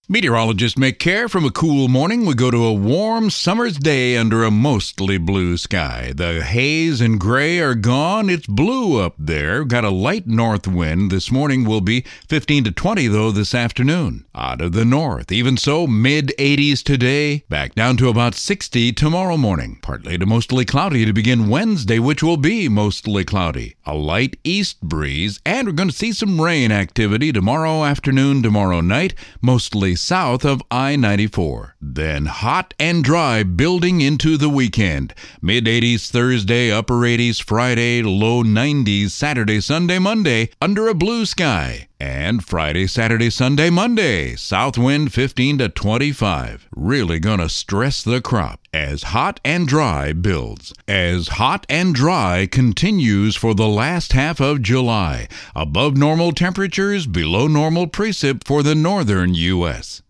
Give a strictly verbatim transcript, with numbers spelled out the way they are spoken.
Meteorologists make care from a cool morning. We go to a warm summer's day under a mostly blue sky. The haze and gray are gone. It's blue up there. Got a light north wind. This morning will be fifteen to twenty, though, this afternoon. Out of the north. Even so, mid eighties today. Back down to about sixty tomorrow morning. Partly to mostly cloudy to begin Wednesday, which will be mostly cloudy. A light east breeze, and we're going to see some rain activity tomorrow afternoon, tomorrow night. Mostly south of I ninety-four. Then hot and dry building into the weekend. mid eighties Thursday, upper eighties Friday, low nineties Saturday, Sunday, Monday, under a blue sky. And Friday, Saturday, Sunday, Monday, south wind fifteen to twenty-five. Really gonna stress the crop as hot and dry builds. As hot and dry continues for the last half of July. Above normal temperatures, below normal precip for the northern U S